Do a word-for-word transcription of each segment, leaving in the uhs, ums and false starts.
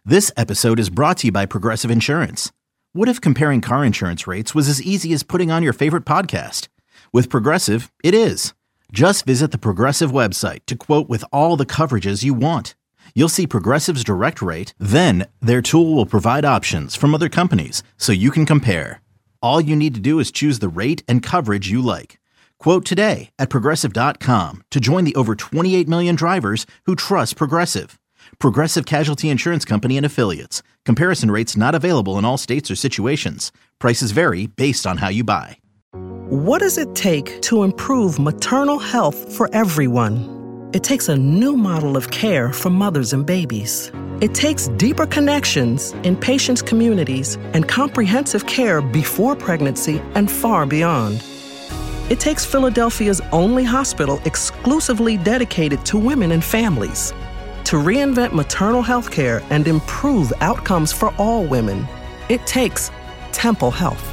This episode is brought to you by Progressive Insurance. What if comparing car insurance rates was as easy as putting on your favorite podcast? With Progressive, it is. Just visit the Progressive website to quote with all the coverages you want. You'll see Progressive's direct rate, then their tool will provide options from other companies so you can compare. All you need to do is choose the rate and coverage you like. Quote today at progressive dot com to join the over twenty-eight million drivers who trust Progressive. Progressive Casualty Insurance Company and Affiliates. Comparison rates not available in all states or situations. Prices vary based on how you buy. What does it take to improve maternal health for everyone? It takes a new model of care for mothers and babies. It takes deeper connections in patients' communities and comprehensive care before pregnancy and far beyond. It takes Philadelphia's only hospital exclusively dedicated to women and families. To reinvent maternal health care and improve outcomes for all women, it takes Temple Health.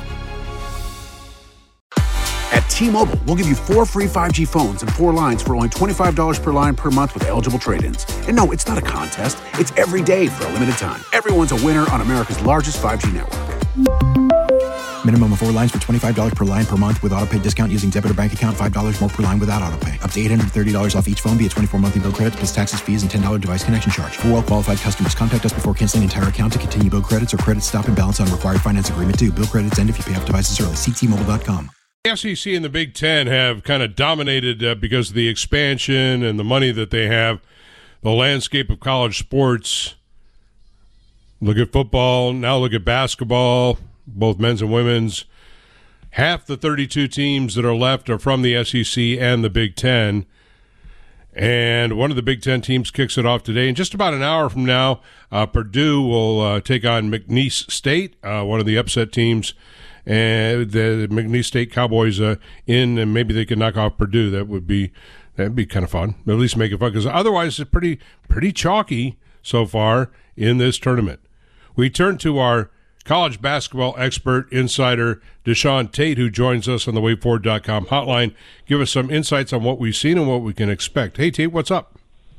At T-Mobile, we'll give you four free five G phones and four lines for only twenty-five dollars per line per month with eligible trade-ins. And no, it's not a contest. It's every day for a limited time. Everyone's a winner on America's largest five G network. Minimum of four lines for twenty-five dollars per line per month with autopay discount using debit or bank account. five dollars more per line without autopay. Up to eight hundred thirty dollars off each phone via twenty-four monthly bill credits plus taxes, fees, and ten dollars device connection charge. For well-qualified customers, contact us before canceling entire account to continue bill credits or credit stop and balance on required finance agreement due. Bill credits end if you pay off devices early. See T Mobile dot com. The S E C and the Big Ten have kind of dominated uh, because of the expansion and the money that they have, the landscape of college sports. Look at football, now look at basketball, both men's and women's. Half the thirty-two teams that are left are from the S E C and the Big Ten. And one of the Big Ten teams kicks it off today. In just about an hour from now, uh, Purdue will uh, take on McNeese State, uh, one of the upset teams. And the McNeese State Cowboys uh, in, and maybe they could knock off Purdue. That would be that'd be kind of fun. At least make it fun, because otherwise it's pretty pretty chalky so far in this tournament. We turn to our college basketball expert, insider, Deshaun Tate, who joins us on the way forward dot com hotline. Give us some insights on what we've seen and what we can expect. Hey, Tate, what's up?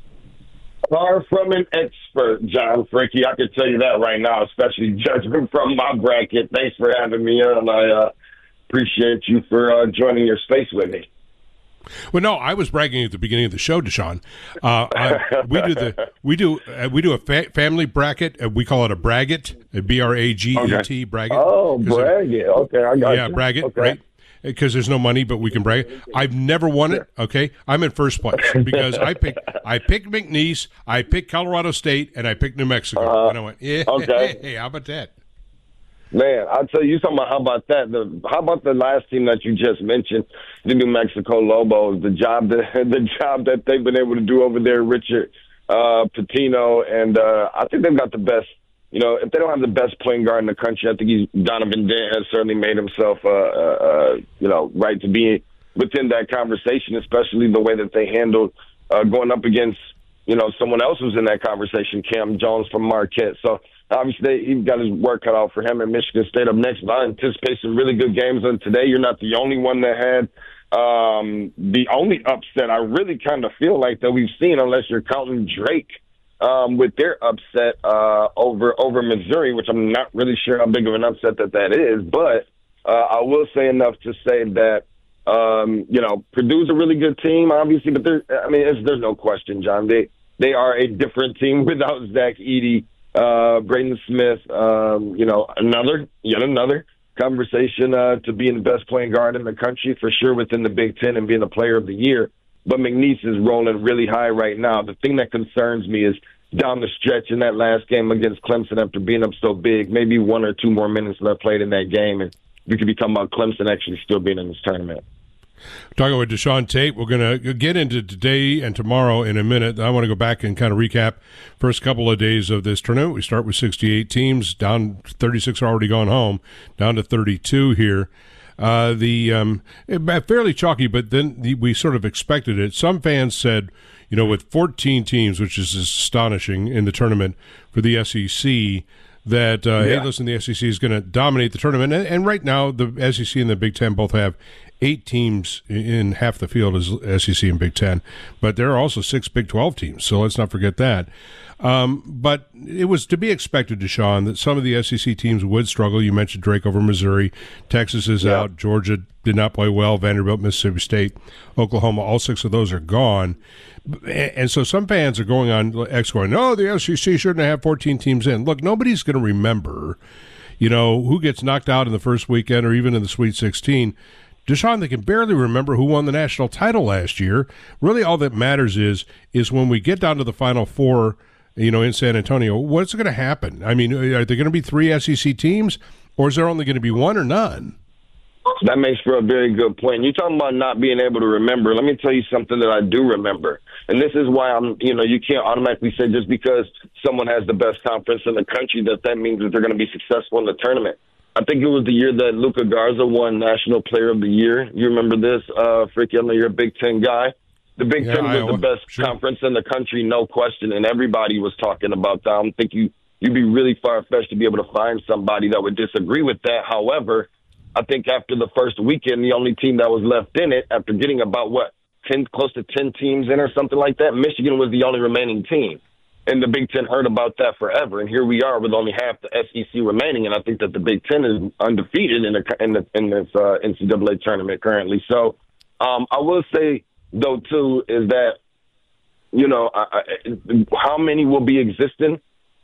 Far from an expert, John Frankie. I can tell you that right now, especially judging from my bracket. Thanks for having me on. I uh, appreciate you for uh, joining your space with me. Well, no, I was bragging at the beginning of the show, Deshaun. Uh, I, we do the we do uh, we do a fa- family bracket. Uh, we call it a bracket, a B R A G E T, okay. bracket. Oh, bracket. Okay, I got yeah, you. bracket, okay. right? Because there's no money, but we can brag. I've never won it. Okay, I'm in first place because I picked I picked McNeese, I picked Colorado State, and I picked New Mexico. Uh, and I went, yeah, okay. Hey, how about that? Man, I'll tell you something about how about that. The, how about the last team that you just mentioned, the New Mexico Lobos, the job that the job that they've been able to do over there, Richard uh, Pitino, and uh, I think they've got the best. You know, if they don't have the best point guard in the country, I think he's, Donovan Dent has certainly made himself, uh, uh, you know, right to be within that conversation, especially the way that they handled uh, going up against, you know, someone else who's in that conversation, Cam Jones from Marquette. So obviously he's got his work cut out for him, and Michigan State up next. But I anticipate some really good games on today. You're not the only one that had um, the only upset I really kind of feel like that we've seen, unless you're counting Drake. Um, with their upset uh, over over Missouri, which I'm not really sure how big of an upset that that is, but uh, I will say enough to say that um, you know Purdue's a really good team, obviously, but there, I mean, it's, there's no question, John. They they are a different team without Zach Edey, uh, Braden Smith. Um, you know, another yet another conversation uh, to being the best playing guard in the country for sure within the Big Ten and being the Player of the Year. But McNeese is rolling really high right now. The thing that concerns me is down the stretch in that last game against Clemson after being up so big, maybe one or two more minutes left played in that game, and we could be talking about Clemson actually still being in this tournament. Talking with Deshaun Tate, we're going to get into today and tomorrow in a minute. I want to go back and kind of recap first couple of days of this tournament. We start with sixty-eight teams, down thirty-six are already gone home, down to thirty-two here. Uh, the um, fairly chalky, but then the, we sort of expected it. Some fans said, you know, with fourteen teams, which is astonishing in the tournament for the S E C, that, uh, yeah. hey, listen, the S E C is going to dominate the tournament. And, and right now, the S E C and the Big Ten both have eight teams in half the field as S E C and Big Ten, but there are also six Big twelve teams, so let's not forget that. Um, but it was to be expected, Deshaun, that some of the S E C teams would struggle. You mentioned Drake over Missouri. Texas is yeah. out. Georgia did not play well. Vanderbilt, Mississippi State, Oklahoma, all six of those are gone. And so some fans are going on X going, no, the S E C shouldn't have fourteen teams in. Look, nobody's going to remember, you know, who gets knocked out in the first weekend or even in the Sweet sixteen. Deshaun, they can barely remember who won the national title last year. Really all that matters is is when we get down to the Final Four, you know, in San Antonio, what's going to happen? I mean, are there going to be three S E C teams, or is there only going to be one or none? That makes for a very good point. You're talking about not being able to remember. Let me tell you something that I do remember. And this is why I'm, you know, you can't automatically say just because someone has the best conference in the country that that means that they're going to be successful in the tournament. I think it was the year that Luka Garza won National Player of the Year. You remember this, uh, Fricky? I know you're a Big Ten guy. The Big yeah, Ten was Iowa. the best sure. conference in the country, no question, and everybody was talking about that. I think you, you'd be really far-fetched to be able to find somebody that would disagree with that. However, I think after the first weekend, the only team that was left in it, after getting about, what, ten, close to ten teams in or something like that, Michigan was the only remaining team. And the Big Ten heard about that forever, and here we are with only half the S E C remaining, and I think that the Big Ten is undefeated in, the, in, the, in this uh, N C double A tournament currently. So um, I will say, though, too, is that, you know, I, I, how many will be existing?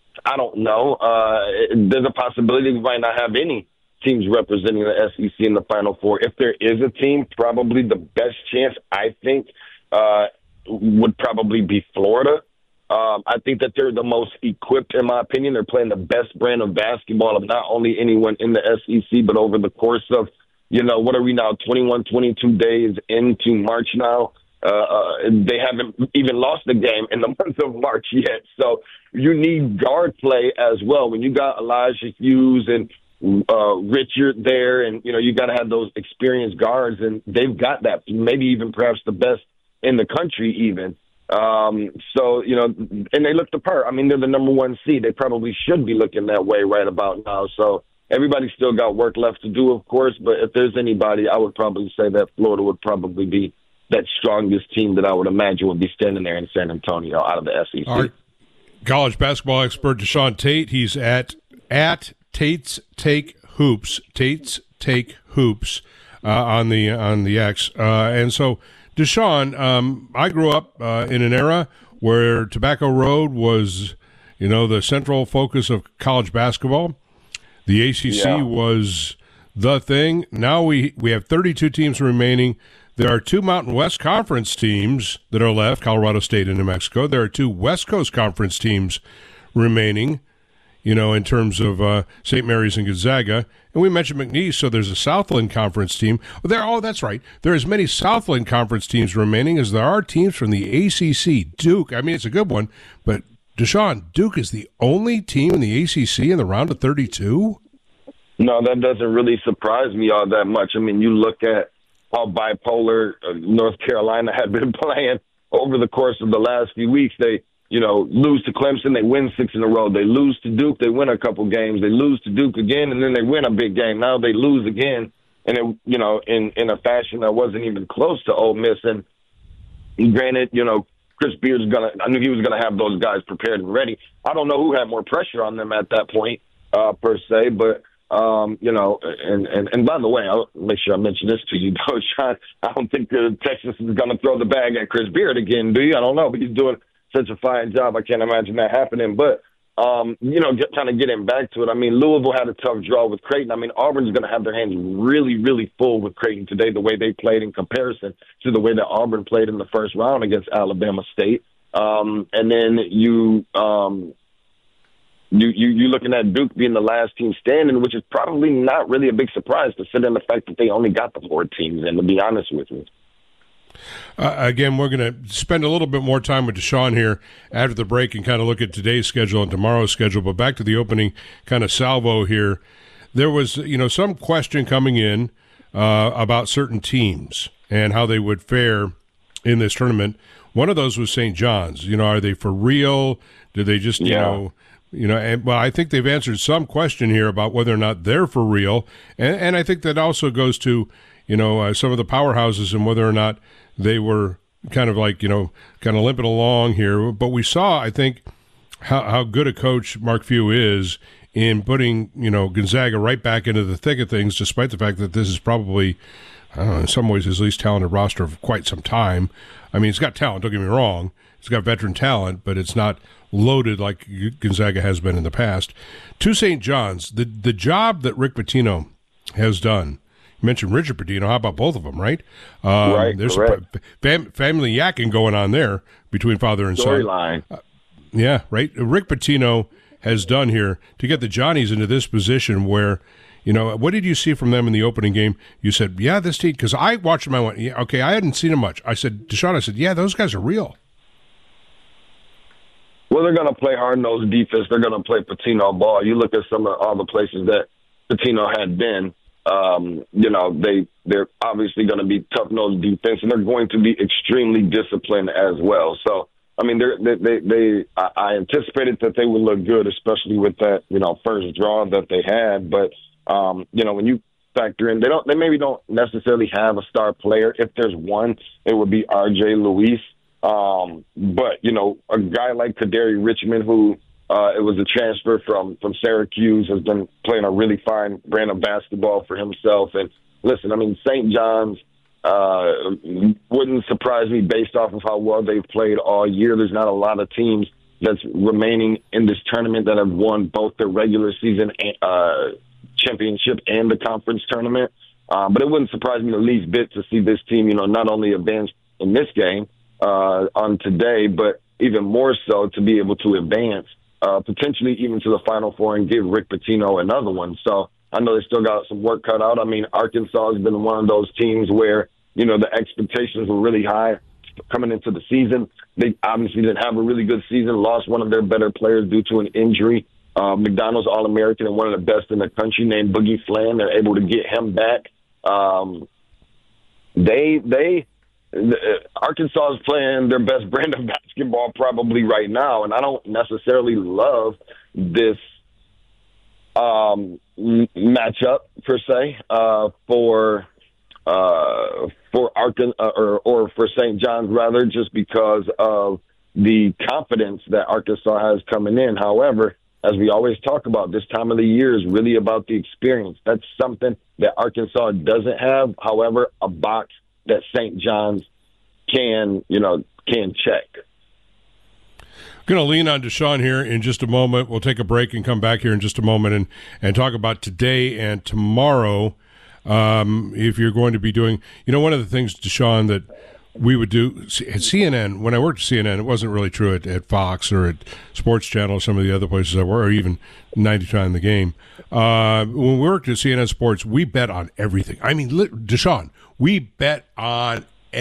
I don't know. Uh, there's a possibility we might not have any teams representing the S E C in the Final Four. If there is a team, probably the best chance, I think, uh, would probably be Florida. Um, I think that they're the most equipped, in my opinion. They're playing the best brand of basketball of not only anyone in the S E C, but over the course of, you know, what are we now, twenty-one, twenty-two days into March now? Uh, uh, they haven't even lost a game in the month of March yet. So you need guard play as well. When you got Elijah Hughes and uh, Richard there, and, you know, you got to have those experienced guards, and they've got that, maybe even perhaps the best in the country even. Um, so, you know, and they look the part. I mean, they're the number one seed. They probably should be looking that way right about now. So everybody's still got work left to do, of course. But if there's anybody, I would probably say that Florida would probably be that strongest team that I would imagine would be standing there in San Antonio out of the S E C. Our college basketball expert Deshaun Tate, he's at at Tate's Take Hoops, Tate's Take Hoops uh, on the on the X, uh, and so. Deshaun, um, I grew up uh, in an era where Tobacco Road was, you know, the central focus of college basketball. The A C C yeah. was the thing. Now we, we have thirty-two teams remaining. There are two Mountain West Conference teams that are left, Colorado State and New Mexico. There are two West Coast Conference teams remaining, you know, in terms of uh, Saint Mary's and Gonzaga. And we mentioned McNeese, so there's a Southland Conference team. There, oh, that's right. There are as many Southland Conference teams remaining as there are teams from the A C C. Duke, I mean, it's a good one, but Deshaun, Duke is the only team in the A C C in the round of thirty-two? No, that doesn't really surprise me all that much. I mean, you look at how bipolar uh, North Carolina had been playing over the course of the last few weeks. They You know, lose to Clemson, they win six in a row. They lose to Duke, they win a couple games. They lose to Duke again, and then they win a big game. Now they lose again, and, it, you know, in, in a fashion that wasn't even close to Ole Miss. And granted, you know, Chris Beard's going to – I knew he was going to have those guys prepared and ready. I don't know who had more pressure on them at that point, uh, per se, but – Um, you know, and, and, and by the way, I'll make sure I mention this to you, though, Sean. I don't think the Texas is going to throw the bag at Chris Beard again, do you? I don't know, but he's doing such a fine job. I can't imagine that happening. But, um, you know, get, kind of getting back to it, I mean, Louisville had a tough draw with Creighton. I mean, Auburn's going to have their hands really, really full with Creighton today, the way they played in comparison to the way that Auburn played in the first round against Alabama State. Um, and then you um, – You, you, you're looking at Duke being the last team standing, which is probably not really a big surprise considering the fact that they only got the four teams in, to be honest with you. Uh, again, we're going to spend a little bit more time with Deshaun here after the break and kind of look at today's schedule and tomorrow's schedule. But back to the opening kind of salvo here. There was, you know, some question coming in uh, about certain teams and how they would fare in this tournament. One of those was Saint John's. You know, are they for real? Do they just, you yeah. know – You know, and, well, I think they've answered some question here about whether or not they're for real, and, and I think that also goes to, you know, uh, some of the powerhouses and whether or not they were kind of like, you know, kind of limping along here. But we saw, I think, how, how good a coach Mark Few is in putting, you know, Gonzaga right back into the thick of things, despite the fact that this is probably, I don't know, in some ways his least talented roster of quite some time. I mean, it's got talent, don't get me wrong. It's got veteran talent, but it's not loaded like Gonzaga has been in the past. To Saint John's, the, the job that Rick Pitino has done, you mentioned Richard Pitino, how about both of them, right? Um, right, there's correct. Fam- family yakking going on there between father and son. Storyline. Uh, yeah, right. Rick Pitino has done here to get the Johnnies into this position where, you know, what did you see from them in the opening game? You said, yeah, this team, because I watched them, I went, yeah, okay, I hadn't seen them much. I said, Deshaun, I said, yeah, those guys are real. Well, they're going to play hard-nosed defense. They're going to play Pitino ball. You look at some of all the places that Pitino had been, um, you know, they, they're obviously going to be tough-nosed defense, and they're going to be extremely disciplined as well. So, I mean, they're, they, they, they I, I anticipated that they would look good, especially with that, you know, first draw that they had. But, um, you know, when you factor in, they don't, they maybe don't necessarily have a star player. If there's one, it would be R J Luis. Um, but, you know, a guy like Kaderi Richmond, who uh, it was a transfer from, from Syracuse, has been playing a really fine brand of basketball for himself. And listen, I mean, Saint John's uh, wouldn't surprise me based off of how well they've played all year. There's not a lot of teams that's remaining in this tournament that have won both the regular season uh, championship and the conference tournament. Um, but it wouldn't surprise me the least bit to see this team, you know, not only advance in this game, Uh, on today, but even more so to be able to advance, uh, potentially even to the Final Four and give Rick Pitino another one. So I know they still got some work cut out. I mean, Arkansas has been one of those teams where, you know, the expectations were really high coming into the season. They obviously didn't have a really good season, lost one of their better players due to an injury. Uh, McDonald's All-American and one of the best in the country named Boogie Flan. They're able to get him back. Um, they, they, Arkansas is playing their best brand of basketball probably right now, and I don't necessarily love this um, matchup per se uh, for uh, for Arkan uh, or or for Saint John's rather, just because of the confidence that Arkansas has coming in. However, as we always talk about, this time of the year is really about the experience. That's something that Arkansas doesn't have. However, a box that Saint John's can, you know, can check. Going to lean on Deshaun here in just a moment. We'll take a break and come back here in just a moment and, and talk about today and tomorrow. Um, if you're going to be doing, you know, one of the things, Deshaun, that we would do at C N N, when I worked at C N N, it wasn't really true at, at Fox or at Sports Channel or some of the other places I were, or even ninety-nine The Game. Uh, when we worked at C N N Sports, we bet on everything. I mean, Deshaun, we bet on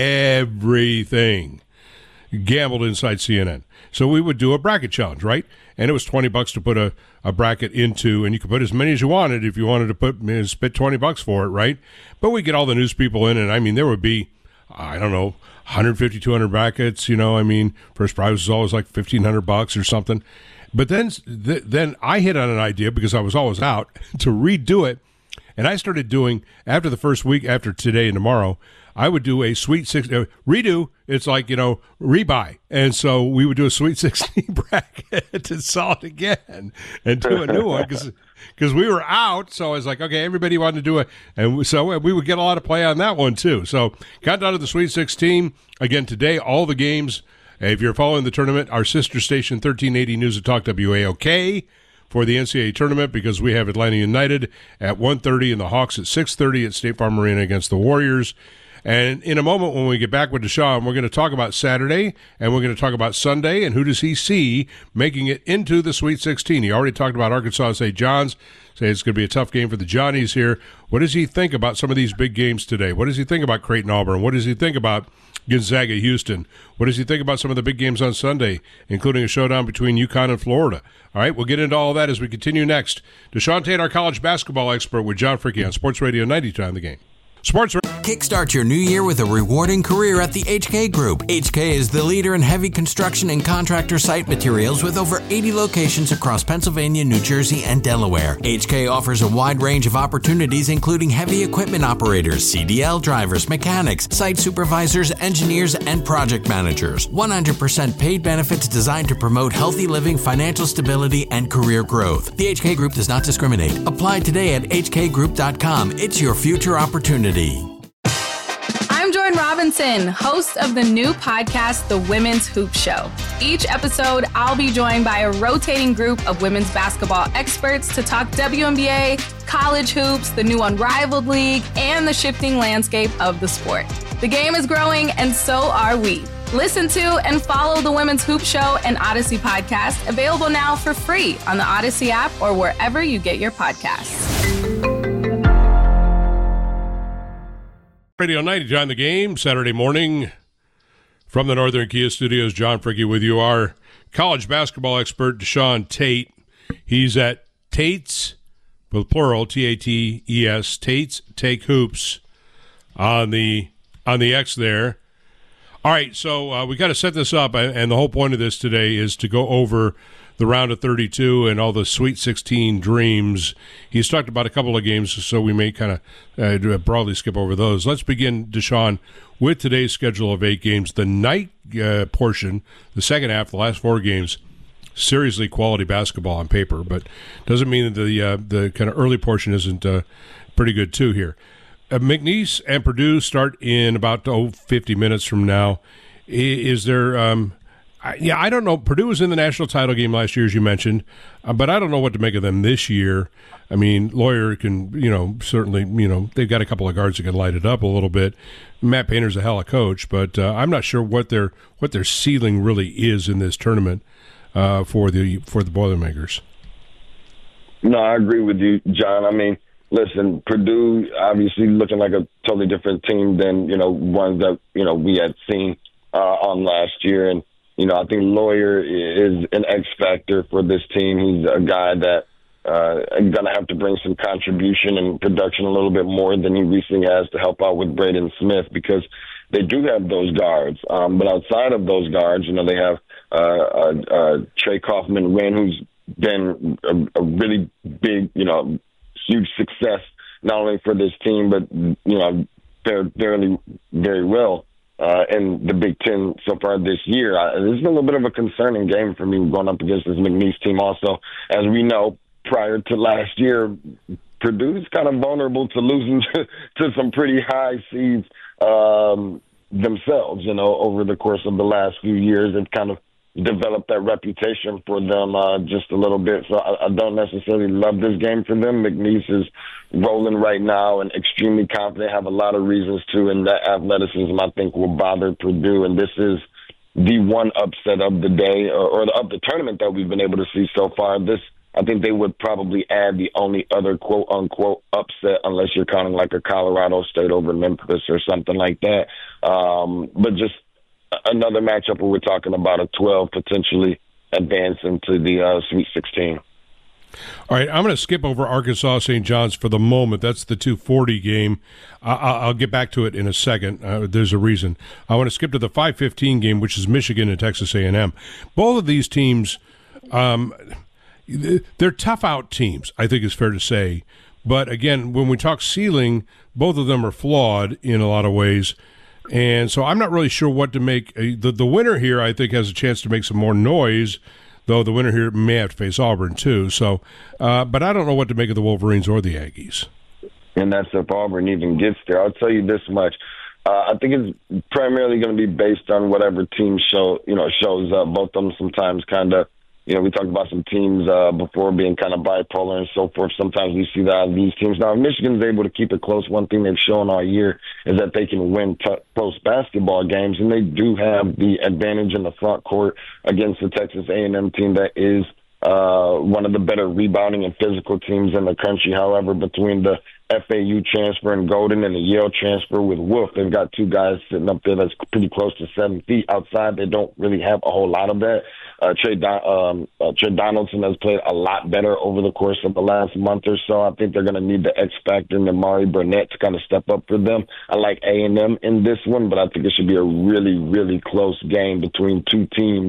everything. Gambled inside C N N. So we would do a bracket challenge, right? And it was twenty bucks to put a, a bracket into, and you could put as many as you wanted if you wanted to put, you know, spit twenty bucks for it, right? But we get all the news people in, and I mean, there would be, I don't know, one fifty, two hundred brackets, you know, I mean, first prize was always like fifteen hundred bucks or something. But then, th- then I hit on an idea because I was always out to redo it. And I started doing, after the first week, after today and tomorrow, I would do a Sweet sixteen, uh, redo, it's like, you know, rebuy. And so we would do a Sweet sixteen bracket and sell it again and do a new one because we were out. So I was like, okay, everybody wanted to do it. And so we would get a lot of play on that one too. So countdown to the Sweet sixteen. Again, today, all the games, if you're following the tournament, our sister station, thirteen eighty News and Talk W A O K, for the N C double A tournament, because we have Atlanta United at one thirty and the Hawks at six thirty at State Farm Arena against the Warriors. And in a moment, when we get back with Deshaun, we're going to talk about Saturday, and we're going to talk about Sunday, and who does he see making it into the Sweet sixteen. He already talked about Arkansas and Saint John's, say it's going to be a tough game for the Johnnies here. What does he think about some of these big games today? What does he think about Creighton Auburn? What does he think about Gonzaga Houston? What does he think about some of the big games on Sunday, including a showdown between UConn and Florida? All right, we'll get into all that as we continue next. Deshaun Tate, our college basketball expert, with John Fricke on Sports Radio ninety-two The Game. Sports Radio. Kickstart your new year with a rewarding career at the H K Group. H K is the leader in heavy construction and contractor site materials with over eighty locations across Pennsylvania, New Jersey, and Delaware. H K offers a wide range of opportunities, including heavy equipment operators, C D L drivers, mechanics, site supervisors, engineers, and project managers. one hundred percent paid benefits designed to promote healthy living, financial stability, and career growth. The H K Group does not discriminate. Apply today at H K group dot com. It's your future opportunity. I'm Jordan Robinson, host of the new podcast, The Women's Hoop Show. Each episode, I'll be joined by a rotating group of women's basketball experts to talk W N B A, college hoops, the new Unrivaled League, and the shifting landscape of the sport. The game is growing, and so are we. Listen to and follow The Women's Hoop Show and Odyssey podcast, available now for free on the Odyssey app or wherever you get your podcasts. Radio ninety, John the Game, Saturday morning from the Northern Kia Studios. John Fricke with you. Our college basketball expert, Deshaun Tate. He's at Tate's, with plural, T A T E S, Tate's Take Hoops on the on the X there. All right, so uh, we got to set this up, and the whole point of this today is to go over the round of thirty-two and all the Sweet sixteen dreams. He's talked about a couple of games, so we may kind of uh, broadly skip over those. Let's begin, Deshaun, with today's schedule of eight games. The night uh, portion, the second half, the last four games, seriously quality basketball on paper, but doesn't mean that the uh, the kind of early portion isn't uh, pretty good too here. Uh, McNeese and Purdue start in about oh, fifty minutes from now. Is there um, – I, yeah, I don't know. Purdue was in the national title game last year, as you mentioned, uh, but I don't know what to make of them this year. I mean, Lawyer can, you know, certainly, you know, they've got a couple of guards that can light it up a little bit. Matt Painter's a hell of a coach, but uh, I'm not sure what their what their ceiling really is in this tournament uh, for the for the Boilermakers. No, I agree with you, John. I mean, listen, Purdue obviously looking like a totally different team than, you know, ones that, you know, we had seen uh, on last year. And, you know, I think Lawyer is an X factor for this team. He's a guy that uh, is going to have to bring some contribution and production a little bit more than he recently has to help out with Braden Smith, because they do have those guards. Um, but outside of those guards, you know, they have uh, uh, uh, Trey Kaufman-Wynn, who's been a, a really big, you know, huge success, not only for this team, but, you know, fared fairly very well uh, in the Big Ten so far this year. Uh, this is a little bit of a concerning game for me going up against this McNeese team also. As we know, prior to last year, Purdue's kind of vulnerable to losing to, to some pretty high seeds um, themselves, you know, over the course of the last few years. They've kind of developed that reputation for them uh, just a little bit. So I, I don't necessarily love this game for them. McNeese is rolling right now and extremely confident, have a lot of reasons to, and that athleticism, I think, will bother Purdue. And this is the one upset of the day, or, or the, of the tournament that we've been able to see so far. This, I think they would probably add the only other quote-unquote upset, unless you're counting like a Colorado State over Memphis or something like that. Um, but just another matchup where we're talking about a twelve potentially advancing to the uh, Sweet sixteen. All right, I'm going to skip over Arkansas Saint John's for the moment. That's the two forty game. I- I'll get back to it in a second. Uh, there's a reason. I want to skip to the five fifteen game, which is Michigan and Texas A and M. Both of these teams, um, they're tough-out teams, I think is fair to say. But, again, when we talk ceiling, both of them are flawed in a lot of ways. And so I'm not really sure what to make. The, the winner here, I think, has a chance to make some more noise, though the winner here may have to face Auburn, too. So, uh, but I don't know what to make of the Wolverines or the Aggies. And that's if Auburn even gets there. I'll tell you this much. Uh, I think it's primarily going to be based on whatever team show, you know, shows up. Both of them sometimes kind of, you know, we talked about some teams uh, before being kind of bipolar and so forth. Sometimes we see that out of these teams. Now, if Michigan's able to keep it close, one thing they've shown all year is that they can win t- close basketball games, and they do have the advantage in the front court against the Texas A and M team that is uh, one of the better rebounding and physical teams in the country. However, between the F A U transfer and Golden and the Yale transfer with Wolf, they've got two guys sitting up there that's pretty close to seven feet. Outside, they don't really have a whole lot of that. Uh, Trey, Don- um, uh, Trey Donaldson has played a lot better over the course of the last month or so. I think they're going to need the X factor and Amari Burnett to kind of step up for them. I like A and M in this one, but I think it should be a really, really close game between two teams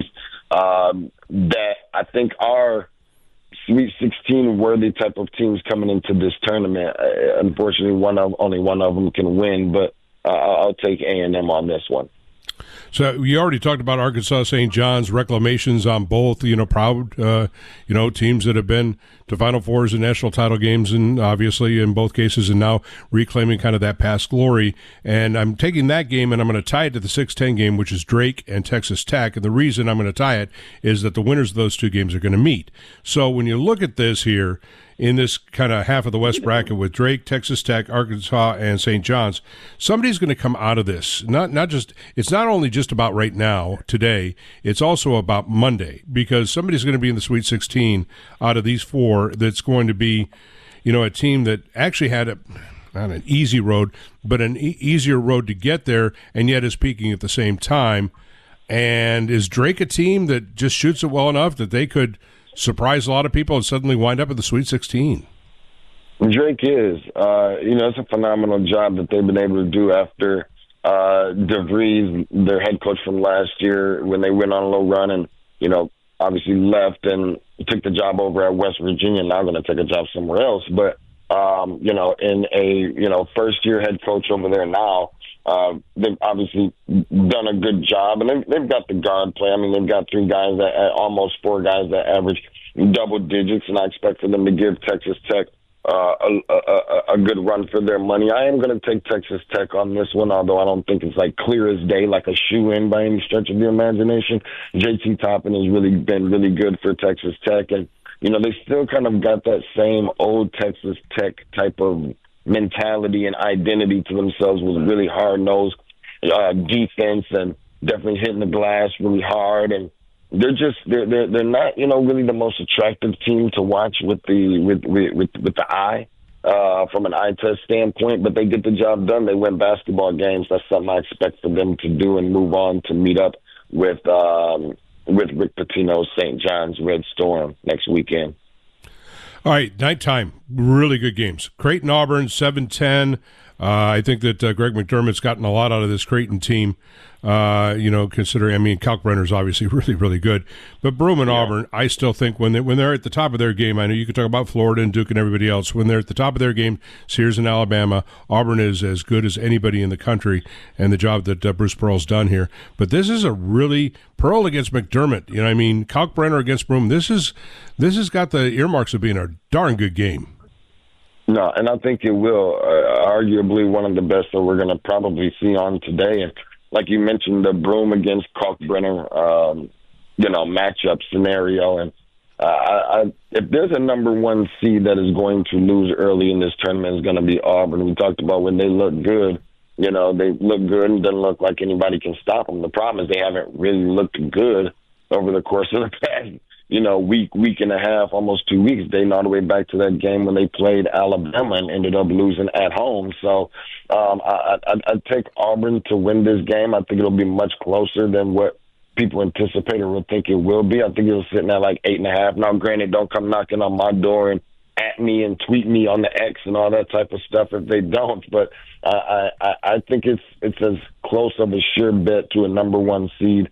um, that I think are Sweet sixteen worthy type of teams coming into this tournament. Uh, unfortunately, one of only one of them can win, but uh, I'll take A and M on this one. So you already talked about Arkansas Saint John's reclamations on both, you know, proud, uh, you know, teams that have been to Final Fours and national title games, and obviously in both cases, and now reclaiming kind of that past glory. And I'm taking that game and I'm going to tie it to the six ten game, which is Drake and Texas Tech. And the reason I'm going to tie it is that the winners of those two games are going to meet. So when you look at this here, in this kind of half of the West bracket with Drake, Texas Tech, Arkansas, and Saint John's, somebody's going to come out of this. Not not just it's not only just about right now, today, it's also about Monday, because somebody's going to be in the Sweet sixteen out of these four that's going to be, you know, a team that actually had a not an easy road, but an e- easier road to get there, and yet is peaking at the same time. And is Drake a team that just shoots it well enough that they could surprise a lot of people and suddenly wind up at the Sweet sixteen? Drake is. Uh, you know, it's a phenomenal job that they've been able to do after uh, DeVries, their head coach from last year, when they went on a little run and, you know, obviously left and took the job over at West Virginia, now going to take a job somewhere else. But, um, you know, in a, you know, first-year head coach over there now, Uh, they've obviously done a good job, and they've, they've got the guard play. I mean, they've got three guys, that almost four guys that average double digits, and I expect for them to give Texas Tech uh, a, a, a good run for their money. I am going to take Texas Tech on this one, although I don't think it's like clear as day, like a shoe-in by any stretch of the imagination. J T Toppin has really been really good for Texas Tech, and, you know, they still kind of got that same old Texas Tech type of mentality and identity to themselves, with really hard-nosed uh, defense and definitely hitting the glass really hard. And they're just they're they're, they're not, you know, really the most attractive team to watch with the with with with, with the eye uh, from an eye test standpoint, but they get the job done. They win basketball games. That's something I expect for them to do and move on to meet up with um, with Rick Pitino's Saint John's Red Storm next weekend. All right, nighttime, really good games. Creighton Auburn, seven ten. Uh, I think that uh, Greg McDermott's gotten a lot out of this Creighton team, uh, you know, considering, I mean, Kalkbrenner's obviously really, really good. But Broome and yeah. Auburn, I still think when, they, when they're at the top of their game, I know you could talk about Florida and Duke and everybody else. When they're at the top of their game, Sears and Alabama, Auburn is as good as anybody in the country, and the job that uh, Bruce Pearl's done here. But this is a really, Pearl against McDermott, you know what I mean, Kalkbrenner against Broome, this is this has got the earmarks of being a darn good game. No, and I think it will. Uh, arguably one of the best that we're going to probably see on today. And like you mentioned, the Broome against Kalkbrenner, um, you know, matchup scenario. And uh, I, I, if there's a number one seed that is going to lose early in this tournament, it's going to be Auburn. We talked about when they look good, you know, they look good and doesn't look like anybody can stop them. The problem is they haven't really looked good over the course of the past, you know, week, week and a half, almost two weeks, dating all the way back to that game when they played Alabama and ended up losing at home. So um, I, I, I'd take Auburn to win this game. I think it'll be much closer than what people anticipate or will think it will be. I think it'll sit in at like eight and a half. Now, granted, don't come knocking on my door and at me and tweet me on the X and all that type of stuff if they don't. But I, I, I think it's it's as close of a sure bet to a number one seed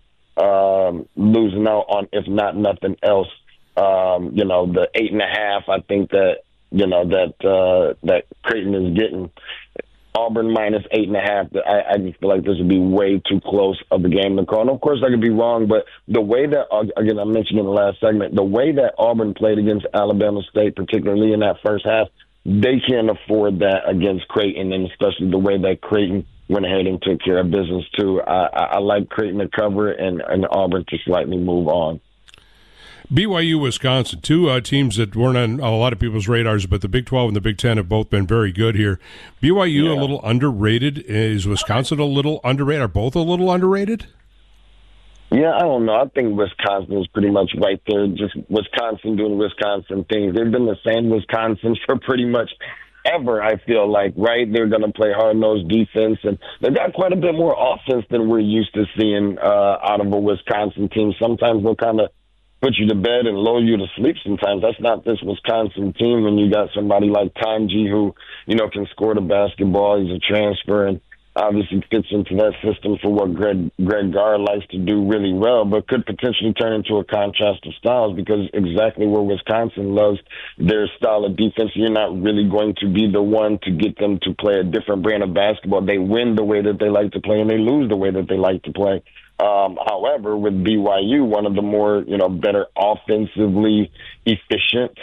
um, losing out on, if not nothing else. Um, you know, the eight and a half, I think that, you know, that uh, that Creighton is getting. Auburn minus eight and a half. I, I just feel like this would be way too close of a game to call. And of course, I could be wrong, but the way that, again, I mentioned in the last segment, the way that Auburn played against Alabama State, particularly in that first half, they can't afford that against Creighton, and especially the way that Creighton went ahead and took care of business too. I, I, I like Creighton to cover and, and Auburn to slightly move on. B Y U, Wisconsin, two uh, teams that weren't on a lot of people's radars, but the Big twelve and the Big ten have both been very good here. B Y U yeah. a little underrated. Is Wisconsin a little underrated? Are both a little underrated? Yeah, I don't know. I think Wisconsin is pretty much right there. Just Wisconsin doing Wisconsin things. They've been the same Wisconsin for pretty much ever, I feel like, right? They're going to play hard-nosed defense, and they've got quite a bit more offense than we're used to seeing uh, out of a Wisconsin team. Sometimes they'll kind of put you to bed and lull you to sleep sometimes. That's not this Wisconsin team when you got somebody like Tom G who, you know, can score the basketball. He's a transfer and obviously fits into that system for what Greg, Greg Gard likes to do really well, but could potentially turn into a contrast of styles because exactly where Wisconsin loves their style of defense, you're not really going to be the one to get them to play a different brand of basketball. They win the way that they like to play and they lose the way that they like to play. Um, however, with B Y U, one of the more, you know, better offensively efficient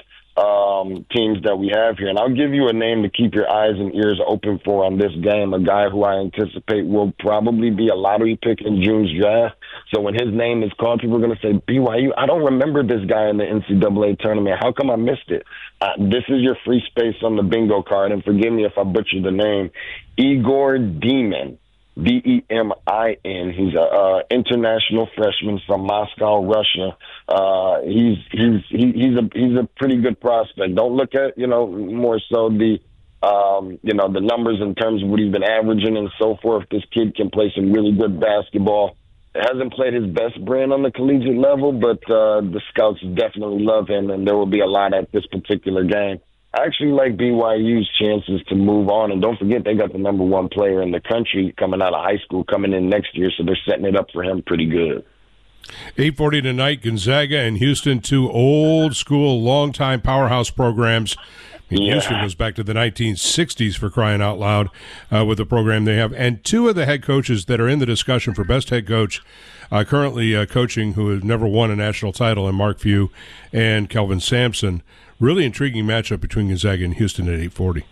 um, teams that we have here. And I'll give you a name to keep your eyes and ears open for on this game, a guy who I anticipate will probably be a lottery pick in June's draft. So when his name is called, people are going to say, B Y U, I don't remember this guy in the N C double A tournament. How come I missed it? Uh, this is your free space on the bingo card, and forgive me if I butcher the name, Igor Demin. D E M I N. He's a uh, international freshman from Moscow, Russia. Uh, he's he's he, he's a he's a pretty good prospect. Don't look at you know more so the um, you know the numbers in terms of what he's been averaging and so forth. This kid can play some really good basketball. Hasn't played his best brand on the collegiate level, but uh, the scouts definitely love him, and there will be a lot at this particular game. I actually like B Y U's chances to move on. And don't forget, they got the number one player in the country coming out of high school coming in next year, so they're setting it up for him pretty good. eight forty tonight, Gonzaga and Houston, two old-school, long-time powerhouse programs. I mean, yeah. Houston goes back to the nineteen sixties, for crying out loud, uh, with the program they have. And two of the head coaches that are in the discussion for best head coach uh, currently uh, coaching who has never won a national title, and Mark Few and Kelvin Sampson. Really intriguing matchup between Gonzaga and Houston at eight forty.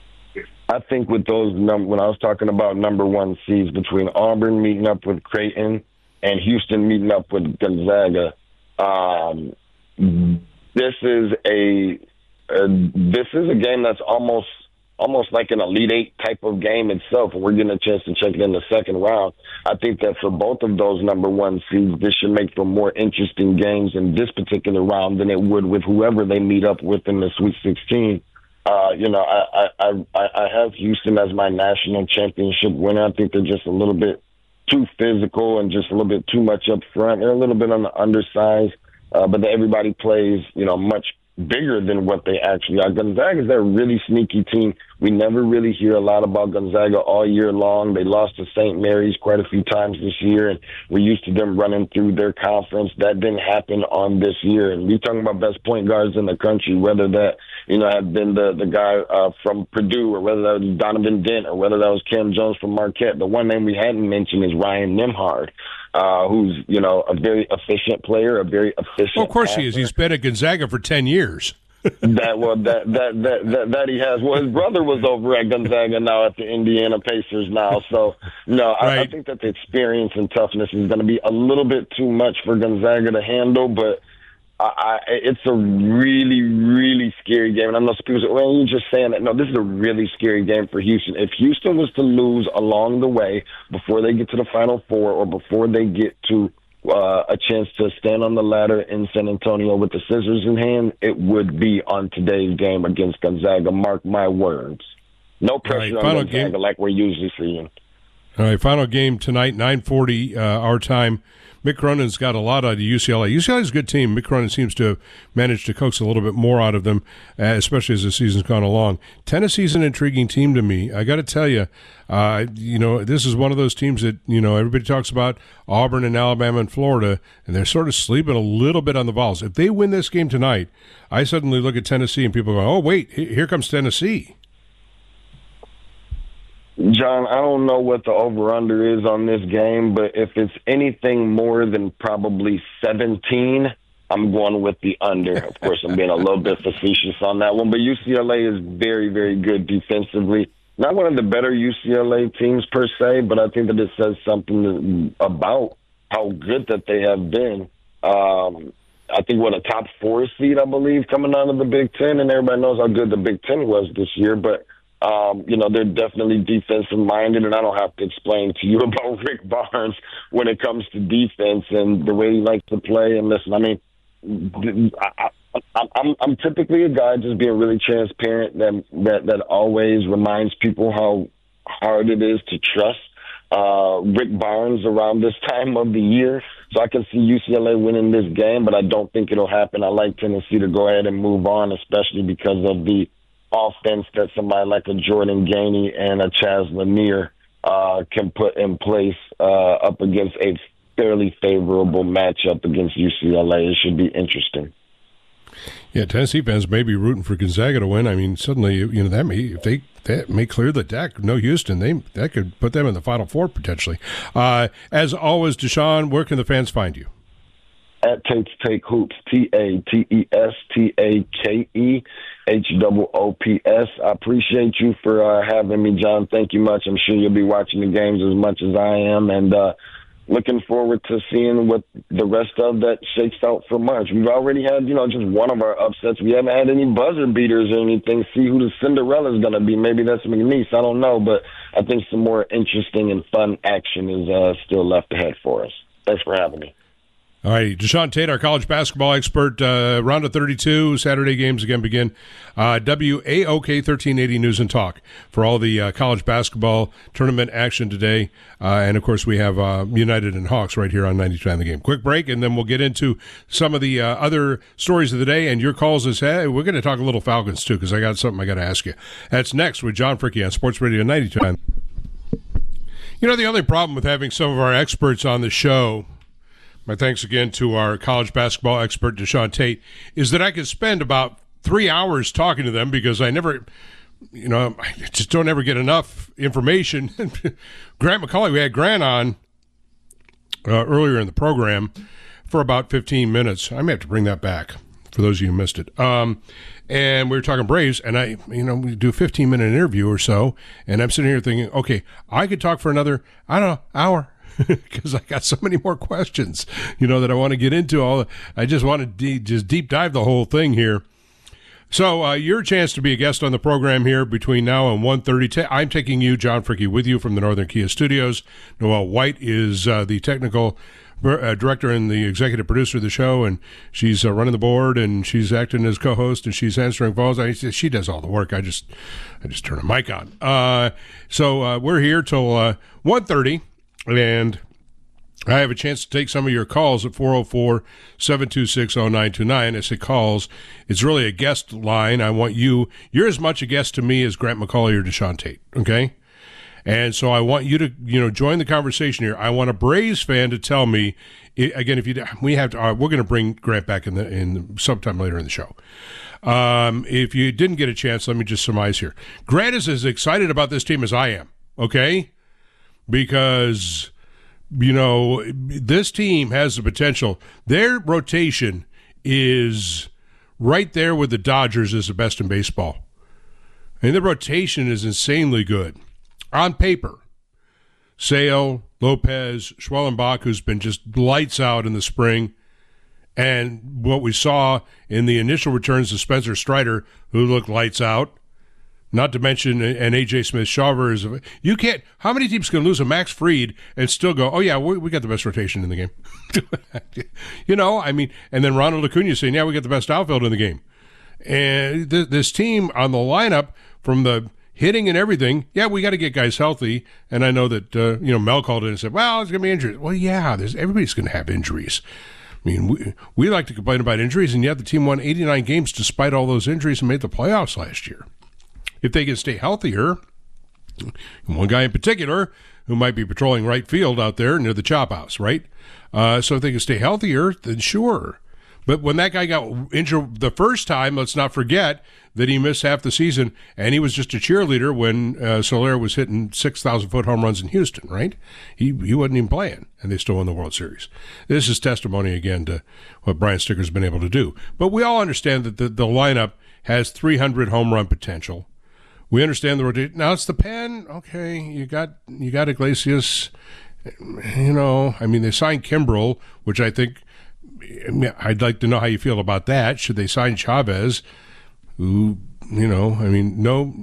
I think with those num- when I was talking about number one seeds between Auburn meeting up with Creighton and Houston meeting up with Gonzaga, um, this is a, a this is a game that's almost almost like an Elite Eight type of game itself. And we're getting a chance to check it in the second round. I think that for both of those number one seeds, this should make for more interesting games in this particular round than it would with whoever they meet up with in the Sweet sixteen. Uh, you know, I, I, I, I have Houston as my national championship winner. I think they're just a little bit too physical and just a little bit too much up front. They're a little bit on the undersized, uh, but everybody plays, you know, much bigger than what they actually are. Gonzaga is a really sneaky team. We never really hear a lot about Gonzaga all year long. They lost to Saint Mary's quite a few times this year, and we're used to them running through their conference. That didn't happen on this year. And we're talking about best point guards in the country, whether that, you know, had been the, the guy uh, from Purdue, or whether that was Donovan Dent, or whether that was Cam Jones from Marquette. The one name we hadn't mentioned is Ryan Nembhard, uh, who's, you know, a very efficient player, a very efficient Well, of course passer. he is. He's been at Gonzaga for ten years. that well that, that that that that he has. Well, his brother was over at Gonzaga now at the Indiana Pacers now. So no, right. I, I think that the experience and toughness is going to be a little bit too much for Gonzaga to handle. But I, I, it's a really really scary game. And I know some people say, "Well, you're just saying that." No, this is a really scary game for Houston. If Houston was to lose along the way before they get to the Final Four, or before they get to Uh, a chance to stand on the ladder in San Antonio with the scissors in hand, it would be on today's game against Gonzaga. Mark my words. No pressure right, on Gonzaga game. Like we're usually seeing. All right, final game tonight, nine forty uh, our time. Mick Cronin's got a lot out of U C L A. U C L A is a good team. Mick Cronin seems to have managed to coax a little bit more out of them, uh, especially as the season's gone along. Tennessee's an intriguing team to me. I got to tell you, uh, you know, this is one of those teams that, you know, everybody talks about Auburn and Alabama and Florida, and they're sort of sleeping a little bit on the Vols. If they win this game tonight, I suddenly look at Tennessee and people go, oh, wait, here comes Tennessee. John, I don't know what the over-under is on this game, but if it's anything more than probably seventeen, I'm going with the under. Of course, I'm being a little bit facetious on that one, but U C L A is very, very good defensively. Not one of the better U C L A teams per se, but I think that it says something about how good that they have been. Um, I think what a top four seed, I believe, coming out of the Big Ten, and everybody knows how good the Big Ten was this year, but Um, you know, they're definitely defensive-minded, and I don't have to explain to you about Rick Barnes when it comes to defense and the way he likes to play. And listen, I mean, I, I, I'm, I'm typically a guy just being really transparent that, that, that always reminds people how hard it is to trust uh, Rick Barnes around this time of the year. So I can see U C L A winning this game, but I don't think it'll happen. I like Tennessee to go ahead and move on, especially because of the offense that somebody like a Jordan Gainey and a Chaz Lanier uh, can put in place uh, up against a fairly favorable matchup against U C L A. It should be interesting. Yeah, Tennessee fans may be rooting for Gonzaga to win. I mean, suddenly, you know, that may if they that may clear the deck. No Houston, they that could put them in the Final Four potentially. Uh, as always, Deshaun, where can the fans find you? At Tate's Take Hoops, T A T E S T A K E H O O P S. I appreciate you for uh, having me, John. Thank you much. I'm sure you'll be watching the games as much as I am, and uh, looking forward to seeing what the rest of that shakes out for March. We've already had, you know, just one of our upsets. We haven't had any buzzer beaters or anything. See who the Cinderella is going to be. Maybe that's McNeese. I don't know, but I think some more interesting and fun action is uh, still left ahead for us. Thanks for having me. All right, Deshaun Tate, our college basketball expert. Uh, round of thirty-two, Saturday games again begin. Uh, W A O K thirteen eighty News and Talk for all the uh, college basketball tournament action today. Uh, and, of course, we have uh, United and Hawks right here on ninety-two The Game. Quick break, and then we'll get into some of the uh, other stories of the day. And your calls is, hey, we're going to talk a little Falcons, too, because I got something I got to ask you. That's next with John Fricke on Sports Radio ninety-two. You know, the only problem with having some of our experts on the show, my thanks again to our college basketball expert, Deshaun Tate, is that I could spend about three hours talking to them because I never, you know, I just don't ever get enough information. Grant McCauley, we had Grant on uh, earlier in the program for about fifteen minutes. I may have to bring that back for those of you who missed it. Um, and we were talking Braves, and I, you know, we do a fifteen-minute interview or so, and I'm sitting here thinking, okay, I could talk for another, I don't know, hour. Because I got so many more questions, you know, that I want to get into. All I just want to de- just deep dive the whole thing here. So uh, your chance to be a guest on the program here between now and one thirty. Ta- I'm taking you, John Fricke, with you from the Northern Kia Studios. Noelle White is uh, the technical uh, director and the executive producer of the show, and she's uh, running the board, and she's acting as co-host, and she's answering phones. I, she does all the work. I just I just turn a mic on. Uh, so uh, we're here till uh, one thirty. And I have a chance to take some of your calls at four oh four, seven two six, oh nine two nine. I say calls. It's really a guest line. I want you, you're as much a guest to me as Grant McCauley or Deshaun Tate, okay? And so I want you to, you know, join the conversation here. I want a Braves fan to tell me, again, if you, we have to, uh, we're going to bring Grant back in the, in sometime later in the show. Um, if you didn't get a chance, let me just surmise here. Grant is as excited about this team as I am, okay? Because, you know, this team has the potential. Their rotation is right there with the Dodgers as the best in baseball. And the rotation is insanely good. On paper, Sale, Lopez, Schwellenbach, who's been just lights out in the spring, and what we saw in the initial returns of Spencer Strider, who looked lights out. Not to mention an A J Smith-Shawver is a, you can't. How many teams can lose a Max Fried and still go, oh yeah, we, we got the best rotation in the game? You know, I mean, and then Ronald Acuna saying, yeah, we got the best outfield in the game. And th- this team on the lineup, from the hitting and everything, yeah, we got to get guys healthy. And I know that uh, you know, Mel called in and said, well, there's gonna be injuries. Well, yeah, there's everybody's gonna have injuries. I mean, we we like to complain about injuries, and yet the team won eighty-nine games despite all those injuries and made the playoffs last year. If they can stay healthier, one guy in particular who might be patrolling right field out there near the chop house, right? Uh, so if they can stay healthier, then sure. But when that guy got injured the first time, let's not forget that he missed half the season, and he was just a cheerleader when uh, Soler was hitting six thousand foot home runs in Houston, right? He he wasn't even playing, and they still won the World Series. This is testimony, again, to what Brian Sticker's been able to do. But we all understand that the, the lineup has three hundred home run potential. We understand the rotation. Now it's the pen. Okay, you got you got Iglesias. You know, I mean, they signed Kimbrel, which I think, I'd like to know how you feel about that. Should they sign Chavez? Who, you know, I mean, no,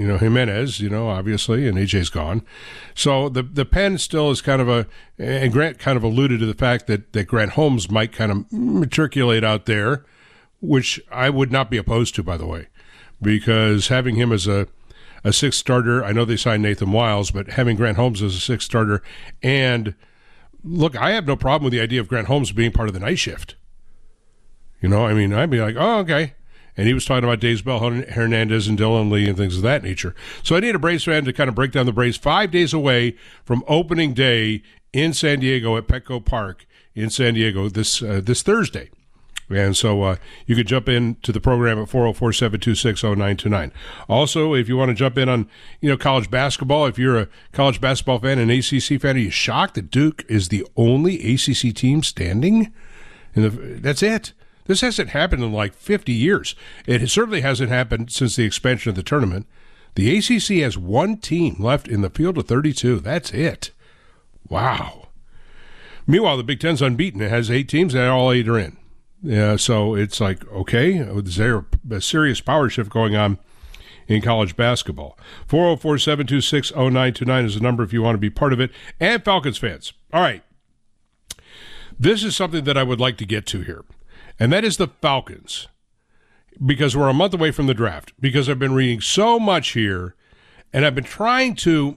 you know, Jimenez, you know, obviously, and A J's gone. So the the pen still is kind of a, and Grant kind of alluded to the fact that, that Grant Holmes might kind of matriculate out there, which I would not be opposed to, by the way, because having him as a, a sixth starter, I know they signed Nathan Wiles, but having Grant Holmes as a sixth starter, and look, I have no problem with the idea of Grant Holmes being part of the night shift. You know, I mean, I'd be like, oh, okay. And he was talking about Days Bell Hernandez and Dylan Lee and things of that nature. So I need a Braves fan to kind of break down the Braves five days away from opening day in San Diego at Petco Park in San Diego this uh, this Thursday. And so uh, you could jump into the program at four oh four, seven two six, oh nine two nine. Also, if you want to jump in on, you know, college basketball, if you're a college basketball fan, an A C C fan, are you shocked that Duke is the only A C C team standing? And the, that's it. This hasn't happened in like fifty years. It certainly hasn't happened since the expansion of the tournament. The A C C has one team left in the field of thirty-two. That's it. Wow. Meanwhile, the Big Ten's unbeaten. It has eight teams, and all eight are in. Yeah, so it's like, okay, is there a serious power shift going on in college basketball? four oh four, seven two six, oh nine two nine is the number if you want to be part of it. And Falcons fans. All right. This is something that I would like to get to here. And that is the Falcons, because we're a month away from the draft, because I've been reading so much here, and I've been trying to,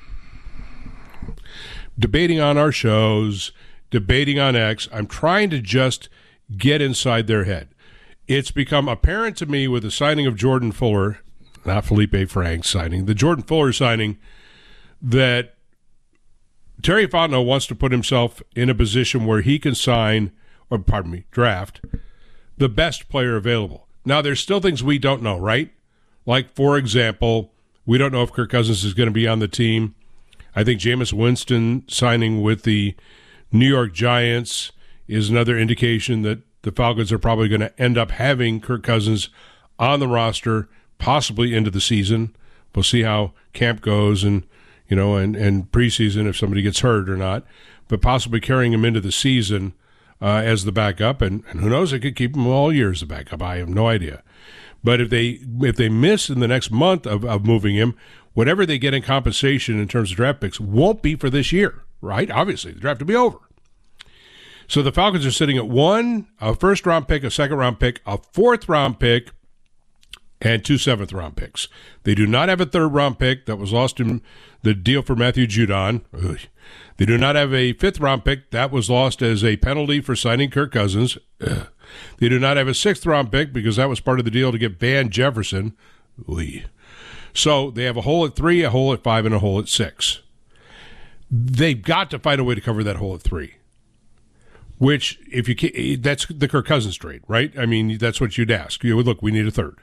debating on our shows, debating on X, I'm trying to just get inside their head. It's become apparent to me with the signing of Jordan Fuller, not Felipe Frank's signing, the Jordan Fuller signing, that Terry Fontenot wants to put himself in a position where he can sign, or pardon me, draft the best player available. Now, there's still things we don't know, right? Like, for example, we don't know if Kirk Cousins is going to be on the team. I think Jameis Winston signing with the New York Giants is another indication that the Falcons are probably going to end up having Kirk Cousins on the roster, possibly into the season. We'll see how camp goes and, you know, and, and preseason if somebody gets hurt or not, but possibly carrying him into the season Uh, as the backup, and, and who knows, it could keep him all year as the backup. I have no idea. But if they if they miss in the next month of, of moving him, whatever they get in compensation in terms of draft picks won't be for this year, right? Obviously, the draft will be over. So the Falcons are sitting at one, a first-round pick, a second-round pick, a fourth-round pick, and two seventh-round picks. They do not have a third-round pick that was lost in the deal for Matthew Judon. Ugh. They do not have a fifth-round pick. That was lost as a penalty for signing Kirk Cousins. Ugh. They do not have a sixth-round pick because that was part of the deal to get Van Jefferson. Oy. So they have a hole at three, a hole at five, and a hole at six. They've got to find a way to cover that hole at three, which, if you can, that's the Kirk Cousins trade, right? I mean, that's what you'd ask. You would, look, we need a third.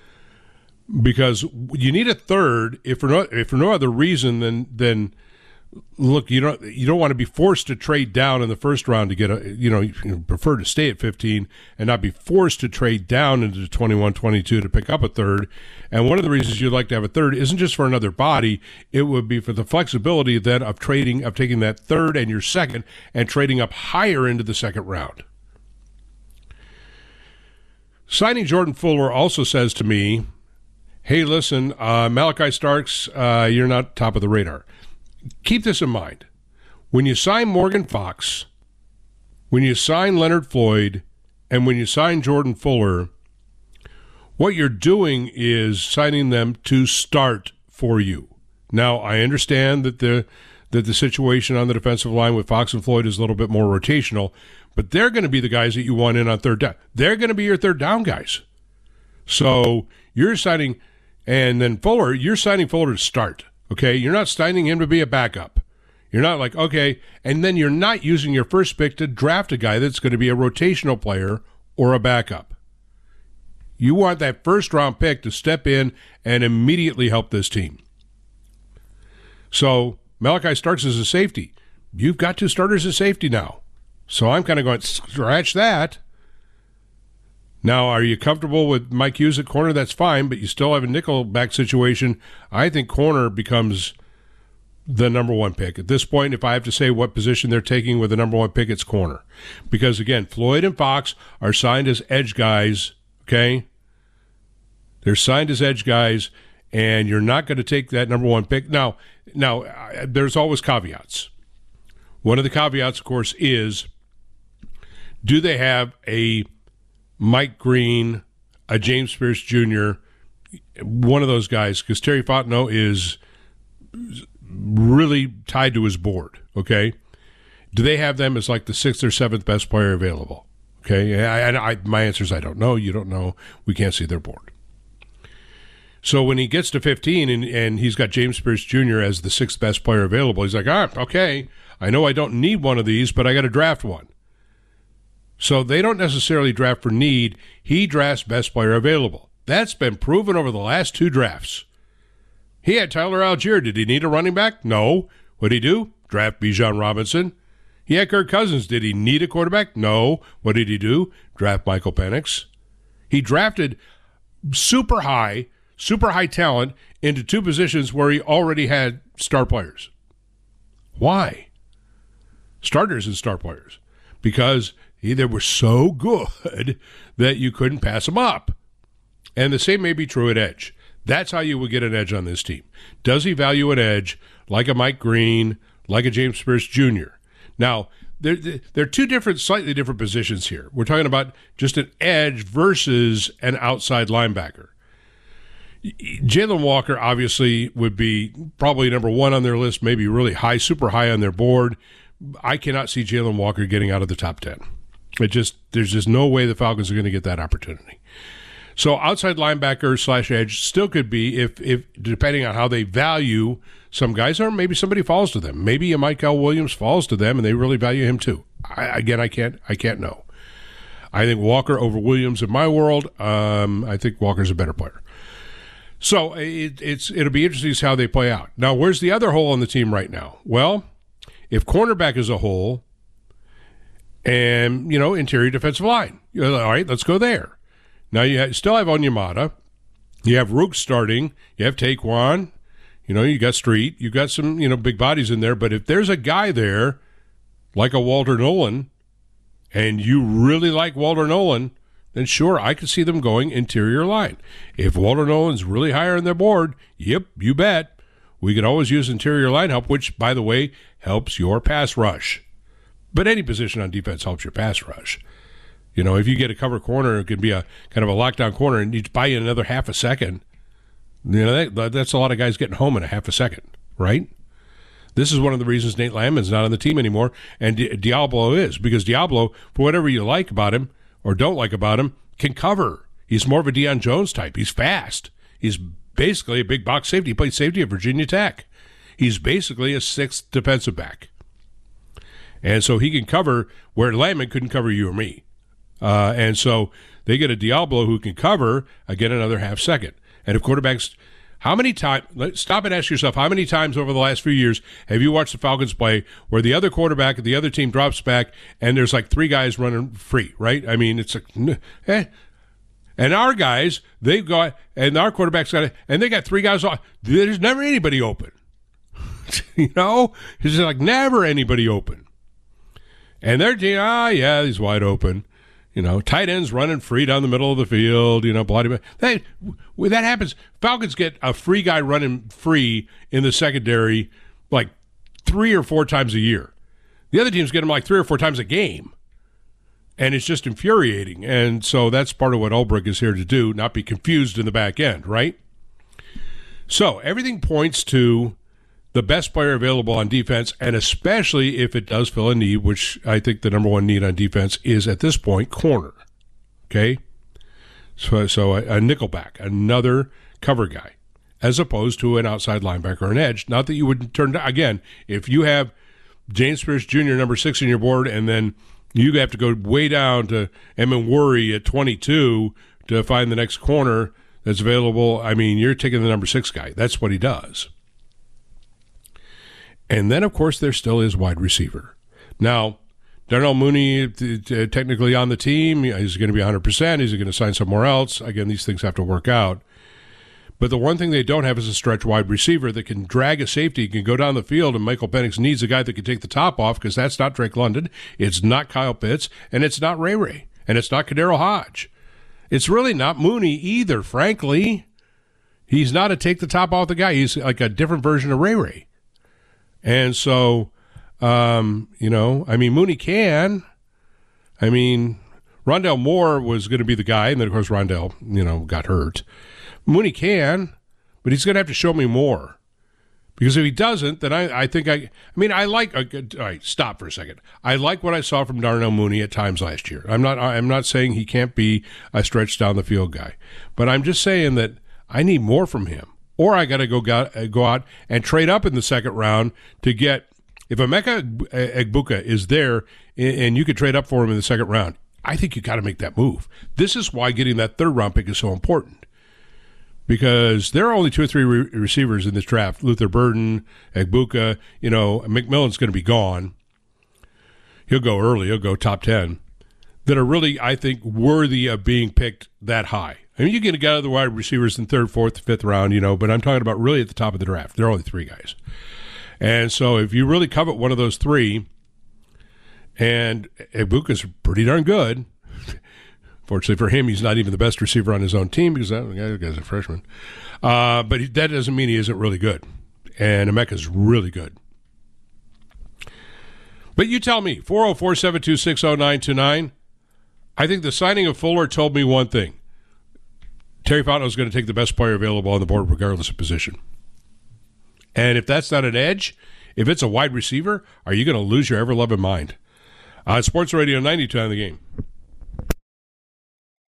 Because you need a third, if for no, if for no other reason than than look, you don't you don't want to be forced to trade down in the first round to get a, you know, you prefer to stay at fifteen and not be forced to trade down into twenty-one, twenty-two to pick up a third. And one of the reasons you'd like to have a third isn't just for another body, it would be for the flexibility then of trading, of taking that third and your second and trading up higher into the second round. Signing Jordan Fuller also says to me, hey, listen, uh, Malachi Starks, uh, you're not top of the radar. Keep this in mind. When you sign Morgan Fox, when you sign Leonard Floyd, and when you sign Jordan Fuller, what you're doing is signing them to start for you. Now, I understand that the that the situation on the defensive line with Fox and Floyd is a little bit more rotational, but they're going to be the guys that you want in on third down. They're going to be your third down guys. So you're signing, and then Fuller, you're signing Fuller to start, okay? You're not signing him to be a backup. You're not like, okay, and then you're not using your first pick to draft a guy that's going to be a rotational player or a backup. You want that first-round pick to step in and immediately help this team. So Malachi Starks is a safety. You've got two starters at safety now. So I'm kind of going, scratch that. Now, are you comfortable with Mike Hughes at corner? That's fine, but you still have a nickel-back situation. I think corner becomes the number one pick. At this point, if I have to say what position they're taking with the number one pick, it's corner. Because, again, Floyd and Fox are signed as edge guys, okay? They're signed as edge guys, and you're not going to take that number one pick. Now, now uh, there's always caveats. One of the caveats, of course, is do they have a Mike Green, a James Pierce Junior, one of those guys, because Terry Fontenot is really tied to his board, okay? Do they have them as like the sixth or seventh best player available? Okay, I, I, my answer is I don't know. You don't know. We can't see their board. So when he gets to fifteen and, and he's got James Pierce Junior as the sixth best player available, he's like, ah, okay, I know I don't need one of these, but I got to draft one. So they don't necessarily draft for need. He drafts best player available. That's been proven over the last two drafts. He had Tyler Algier. Did he need a running back? No. What did he do? Draft Bijan Robinson. He had Kirk Cousins. Did he need a quarterback? No. What did he do? Draft Michael Penix. He drafted super high, super high talent into two positions where he already had star players. Why? Starters and star players. Because they were so good that you couldn't pass them up. And the same may be true at edge. That's how you would get an edge on this team. Does he value an edge like a Mike Green, like a James Pierce Junior? Now, they're, they're two different, slightly different positions here. We're talking about just an edge versus an outside linebacker. Jalen Walker obviously would be probably number one on their list, maybe really high, super high on their board. I cannot see Jalen Walker getting out of the top ten. It just there's just no way the Falcons are going to get that opportunity. So outside linebacker slash edge still could be if if depending on how they value some guys, or maybe somebody falls to them. Maybe a Michael Williams falls to them and they really value him too. I, again, I can't I can't know. I think Walker over Williams in my world. Um, I think Walker's a better player. So it, it's it'll be interesting to see how they play out. Now, where's the other hole in the team right now? Well, if cornerback is a hole, and you know interior defensive line, you're like, all right, let's go there. Now you have, still have Onyemata, you have Rook starting, you have Taquan, you know you got Street, you got some you know big bodies in there. But if there's a guy there like a Walter Nolan, and you really like Walter Nolan, then sure, I could see them going interior line. If Walter Nolan's really higher on their board, yep, you bet. We could always use interior line help, which, by the way, helps your pass rush. But any position on defense helps your pass rush. You know, if you get a cover corner, it could be a kind of a lockdown corner, and you buy you another half a second. You know, that, that's a lot of guys getting home in a half a second, right? This is one of the reasons Nate Landman's not on the team anymore, and Di- Diablo is, because Diablo, for whatever you like about him, or don't like about him, can cover. He's more of a Deion Jones type. He's fast. He's basically a big box safety. He played safety at Virginia Tech. He's basically a sixth defensive back. And so he can cover where Landman couldn't cover you or me. Uh, and so they get a Diablo who can cover, again, another half second. And if quarterbacks, how many times, stop and ask yourself, how many times over the last few years have you watched the Falcons play where the other quarterback of the other team drops back and there's like three guys running free, right? I mean, it's like, eh. And our guys, they've got, and our quarterback's got, and they got three guys off. There's never anybody open. You know? It's like never anybody open. And they're, ah, yeah, he's wide open. You know, tight ends running free down the middle of the field, you know, bloody. That, when that happens, Falcons get a free guy running free in the secondary like three or four times a year. The other teams get him like three or four times a game. And it's just infuriating. And so that's part of what Ulbrich is here to do, not be confused in the back end, right? So everything points to the best player available on defense, and especially if it does fill a need, which I think the number one need on defense is at this point corner. Okay? So, so a, a nickelback, another cover guy, as opposed to an outside linebacker or an edge. Not that you would turn down, again, if you have James Pierce Junior number six in your board, and then you have to go way down to Emmett Worry at twenty-two to find the next corner that's available, I mean, you're taking the number six guy. That's what he does. And then, of course, there still is wide receiver. Now, Darnell Mooney, t- t- technically on the team, he's going to be one hundred percent. He's going to sign somewhere else. Again, these things have to work out. But the one thing they don't have is a stretch wide receiver that can drag a safety, can go down the field, and Michael Penix needs a guy that can take the top off, because that's not Drake London, it's not Kyle Pitts, and it's not Ray Ray, and it's not Kadero Hodge. It's really not Mooney either, frankly. He's not a take the top off the guy. He's like a different version of Ray Ray. And so, um, you know, I mean, Mooney can. I mean, Rondell Moore was going to be the guy, and then, of course, Rondell, you know, got hurt. Mooney can, but he's going to have to show me more. Because if he doesn't, then I, I think I – I mean, I like – all right, stop for a second. I like what I saw from Darnell Mooney at times last year. I'm not I'm not saying he can't be a stretch down the field guy. But I'm just saying that I need more from him. Or I got to go go out and trade up in the second round to get – if Emeka Egbuka is there and you could trade up for him in the second round, I think you got to make that move. This is why getting that third round pick is so important. Because there are only two or three re- receivers in this draft. Luther Burden, Egbuka, you know, McMillan's going to be gone. He'll go early. He'll go top ten. That are really, I think, worthy of being picked that high. I mean, you get a guy of the wide receivers in third, fourth, fifth round, you know, but I'm talking about really at the top of the draft. There are only three guys. And so if you really covet one of those three, and Egbuka's pretty darn good. Fortunately for him, he's not even the best receiver on his own team because that guy's a freshman. Uh, but he, that doesn't mean he isn't really good. And Emeka's really good. But you tell me, four oh four, seven two six, oh nine two nine. I think the signing of Fuller told me one thing. Terry Fontenot is going to take the best player available on the board regardless of position. And if that's not an edge, if it's a wide receiver, are you going to lose your ever-loving mind? On Sports Radio ninety-two on The Game.